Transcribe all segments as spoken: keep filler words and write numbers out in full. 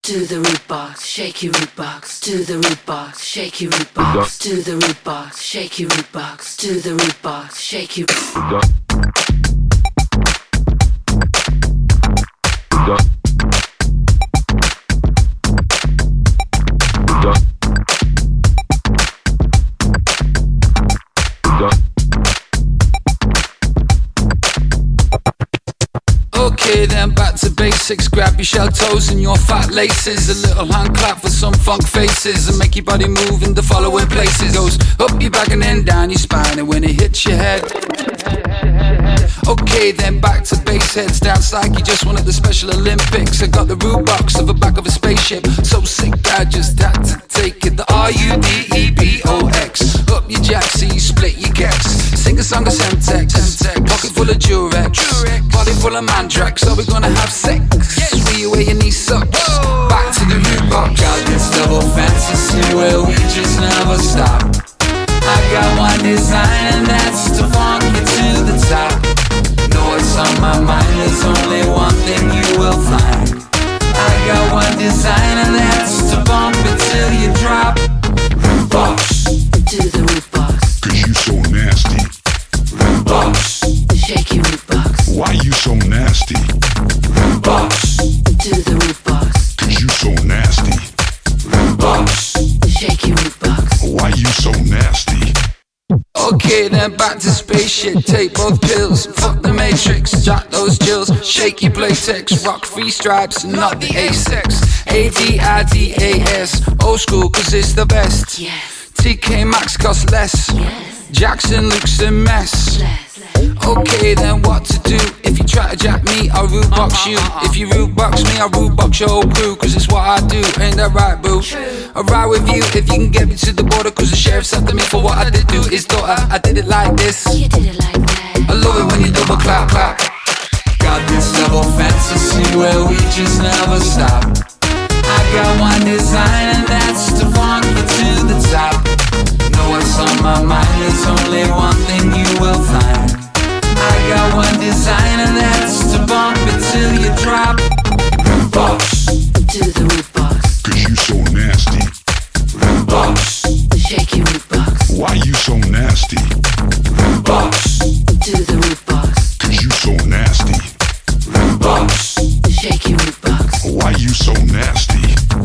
to the root box, shake your root box, to the root box, shake your root box, to the root box, shake your root box, to the root box, shake your Okay, then back to basics. Grab your shell toes and your fat laces. A little hand clap for some funk faces, and make your body move in the following places. Goes up your back and then down your spine, and when it hits your head. Okay, then back to base heads. Dance like you just won at the Special Olympics. I got the root box of the back of a spaceship. So sick I just had to take it. The R U D E B O X. Up your jack, so you split your gex. Sing a song of Semtex. Pocket full of Durex. Body full of Mandrax. So we're gonna have sex. Where you wear your knee sucks. Back to the root box. Got this double fantasy where we just never stop. I got one design and that's to funk you to the top. Know what's on my mind, there's only one thing you will find. I got one design and that's to bump it till you drop. Root box, to the root box, cause you so nasty. root box, shake your root box, Why you so nasty? root box, to the root box, Cause you so nasty. root box. shake your root box, Why you so nasty? Okay, then back to spaceship. Take both pills, fuck the matrix. Jack those jills, shake your playtex. Rock free stripes, not the A-sex. A D I D A S, old school cause it's the best. yes, T K Maxx costs less. yes, Jackson looks a mess. less, Okay, then what to do? If you try to jack me, I'll root box you. If you root box me, I'll root box your whole crew. Cause it's what I do, ain't that right, boo? I'll ride with you if you can get me to the border. Cause the sheriff's after me for what I did to his daughter. I did it like this. you did it like that, I love it when you double clap, clap. Got this double fantasy where we just never stop. I got one design and that's to funk you to the top. Know what's on my mind, there's only one thing you will find. I got one design and that's to bump it till you drop. Root box, to the root box, Cause you so nasty. root box, shake your root box, Why you so nasty? root box, to the root box, Cause you so nasty. root box. shake your root box, Why you so nasty?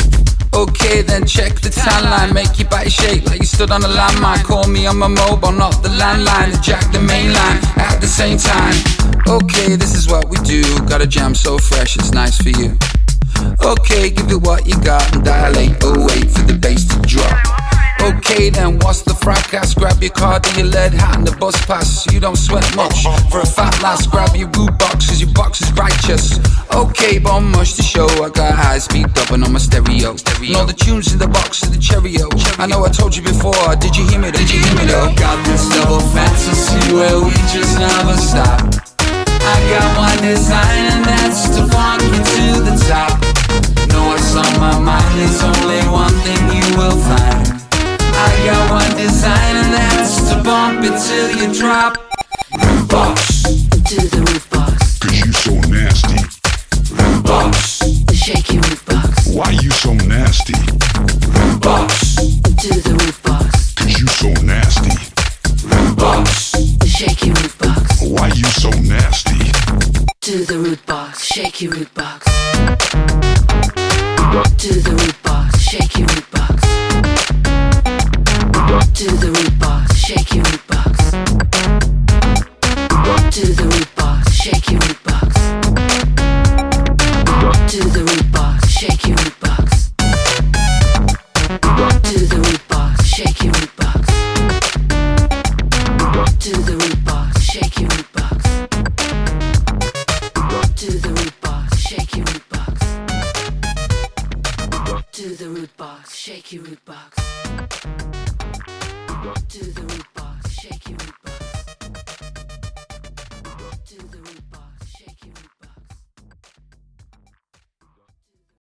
Okay, then check the tan line. Make your body shake like you stood on a landmine. Call me on my mobile, not the landline. And jack the main line at the same time. Okay, this is what we do. Got a jam so fresh, it's nice for you. Okay, give it what you got and dilate. Oh, wait for the bass to drop. Okay, then what's the fracas? Grab your card and your lead hat and the bus pass. You don't sweat much for a fat lass. Grab your root box cause your box is righteous. Okay, but much to show. I got high speed dubbing on my stereo. And all the tunes in the box of the Cheerio. I know I told you before, did you hear me? Did you hear me though? Got this double fantasy where we just never stop. I got one design and that's to funk you to the top. Know what's on my mind, there's only one thing you will find. I got one design and that's to bump it till you drop. Root box, to the root box, Cause you so nasty. root box, shake your root box, Why you so nasty? root box, to the root box, Cause you so nasty. root box, shake your root box, Why you so nasty? to the root box, shake your root box, to the root box, shake your root box, to the root box, shake your root box, to the root box, shake your root box, to the root box, shake your root box, to the root box, shake your root box, to the root box, shake your root box, to the root box, shake your root box, to the root box, shake your root box, to the root box, shake your root box.